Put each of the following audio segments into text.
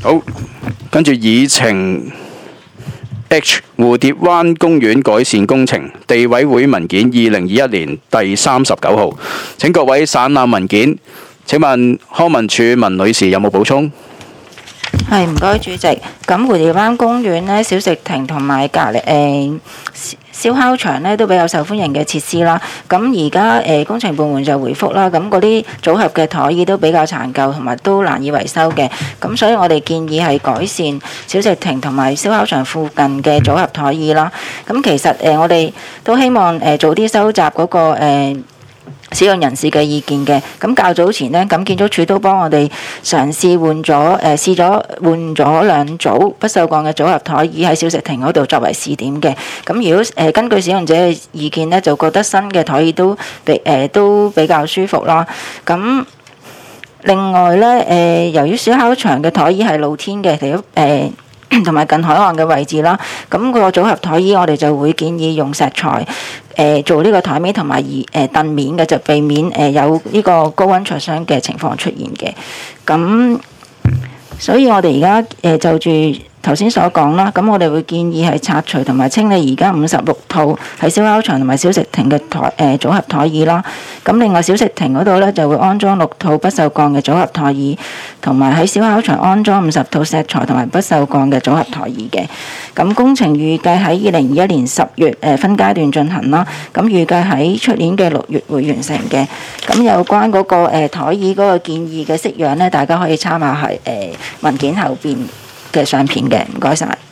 好，跟住議程 H 蝴蝶灣公園改善工程地委會文件2021年第39號，請各位省覽文件。請問康文署文女士有冇補充？ 係，唔該主席。咁蝴蝶灣公園呢，小食亭同埋隔離燒烤場呢都比較受歡迎嘅設施啦。咁而家工程部門就回覆啦，咁嗰啲組合嘅台椅都比較殘舊，同埋都難以維修嘅。咁所以我哋建議係改善小食亭同埋燒烤場附近嘅組合台椅啦。咁其實我哋都希望早啲收集嗰個使用人士嘅意見嘅。咁較早前呢，咁建築署都幫我哋嘗試換咗兩組不鏽鋼嘅組合台椅喺小食亭嗰度作為試點嘅。咁如果根據使用者嘅意見呢，就覺得新嘅台椅都比較舒服啦。咁另外呢，由於燒烤場嘅台椅係露天嘅，同埋近海岸嘅位置啦，咁個組合台椅我哋就會建議用石材做呢個台面同埋凳面嘅，就避免有呢個高溫灼傷嘅情況出現嘅。咁所以我哋而家就住頭先所講啦，咁我哋會建議係拆除同埋清理而家56套喺燒烤場同埋小食亭嘅組合台椅啦。咁另外小食亭嗰度呢，就會安裝6套不鏽鋼嘅組合台椅，同埋喺燒烤場安裝50套石材同埋不鏽鋼嘅組合台椅嘅。咁工程預計喺2021年10月分階段進行啦。咁預計喺出年嘅6月會完成嘅。咁有關嗰個台椅嗰個建議嘅式樣呢，大家可以參考係文件後邊嘅相片嘅。唔該晒。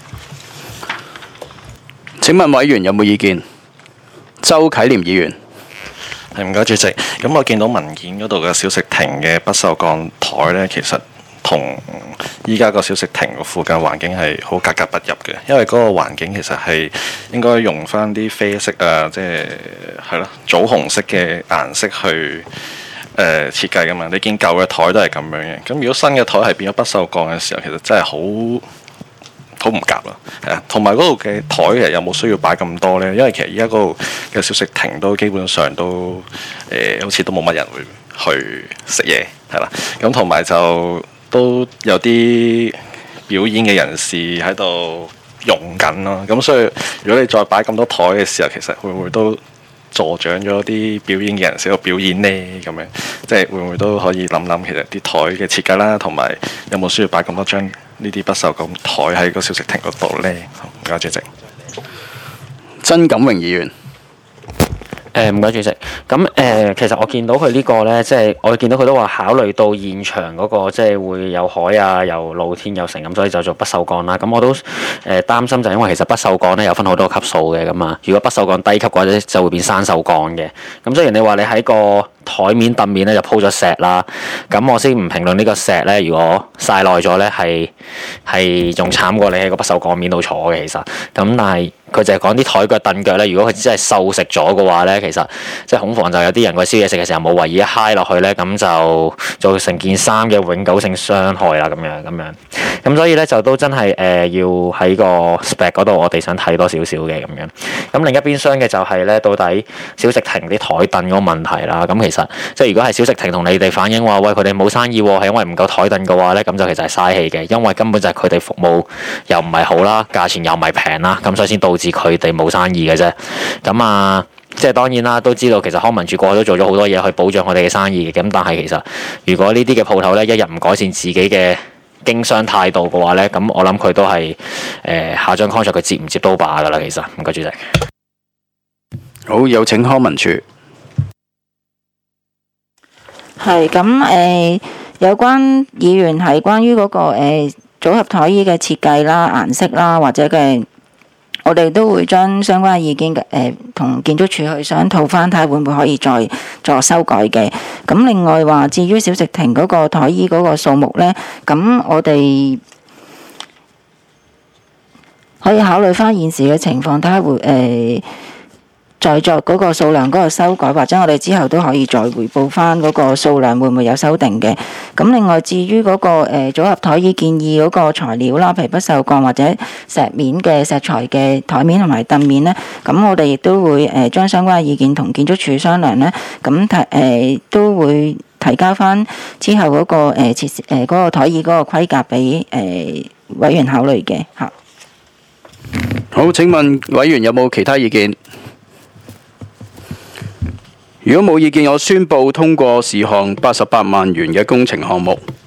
請問委員有冇意見？周啟廉議員。 係，唔該主席。咁我見到文件嗰度嘅小食亭嘅不鏽鋼台呢，其實同依家個小食亭個附近環境係好格格不入嘅，因為嗰個環境其實係應該用翻啲啡色啊，即係咯棗紅色嘅顏色去設計噶嘛。你見舊嘅台都係咁樣嘅，咁如果新嘅台係變咗不鏽鋼嘅時候，其實真係好唔夾咯，係啊，同埋嗰度嘅台其實有冇需要擺咁多呢？因為其實而家嗰度嘅小食亭都基本上都好似都冇乜人會去食嘢，係啦。咁同埋就都有啲表演嘅人士喺度用緊咯。咁所以如果你再擺咁多台嘅時候，其實會唔會都助長咗啲表演嘅人士喺度表演呢？咁樣即係會唔會都可以諗諗，其實啲台嘅設計啦，同埋有冇需要擺咁多張呢啲不鏽鋼台喺個小食亭嗰度呢？唔該主席。 曾錦榮議員。 唔該主席。咁其實我見到佢呢個呢，即係我見到佢都話考慮到現場嗰個即係會有海啊，又露天又成咁，所以就做不鏽鋼啦。咁我都擔心就因為其實不鏽鋼呢有分好多級數嘅咁啊。如果不鏽鋼低級嘅話咧，就會變生鏽鋼嘅。咁雖然你話你喺個台面凳面咧就鋪咗石啦，咁我先唔評論呢個石呢，如果曬耐咗呢，係仲慘過你喺個不鏽鋼面度坐嘅其實。咁但係佢就係講啲台腳凳腳呢，如果佢真係鏽蝕咗嘅話呢，其實即係恐防就有啲人個燒嘢食嘅時候冇為意一揩落去呢，咁就造成件衫嘅永久性傷害啦咁樣。咁所以呢，就都真係要喺個 spec 嗰度我哋想睇多少少嘅咁樣。咁另一邊廂嘅就係呢，到底小食亭啲台凳嗰個問題啦。咁其實即係如果係小食亭同你哋反映話，喂佢哋冇生意喎，係因為唔夠台凳嘅話呢，咁就其實係嘥氣嘅，因為根本就係佢哋服務又唔係好啦，價錢又唔係平啦，咁所以先導致佢哋冇生意嘅啫。咁啊，即係當然啦，都知道其實康文署過去都做咗好多嘢去保障我哋嘅生意嘅。咁但係其實如果呢啲嘅鋪頭呢，一日唔改善自己嘅經商態度嘅話呢，咁我諗佢都係下張 contract 佢接唔接都罷㗎啦。其實唔該主席。 好，有請康文署。 係咁有關議員係關於嗰個組合台椅嘅設計啦、顏色啦，或者嘅，我哋都會將相關嘅意見同建築署去商討翻，睇下會唔會可以再作修改嘅。咁另外話，至於小食亭嗰個台椅嗰個數目呢，咁我哋可以考慮翻現時嘅情況，睇下會再作嗰個數量嗰個修改，或者我哋之後都可以再回報翻嗰個數量會唔會有修訂嘅。咁另外至於嗰個組合台椅建議嗰個材料啦，譬如不鏽鋼或者石面嘅石材嘅台面同埋凳面呢，咁我哋亦都會將相關嘅意見同建築署商量呢，咁都會睇提交翻之後嗰個設施嗰個台椅嗰個規格俾委員考慮嘅嚇。 好，請問委員有冇其他意見？如果冇意見，我宣布通過事項88萬元嘅工程項目。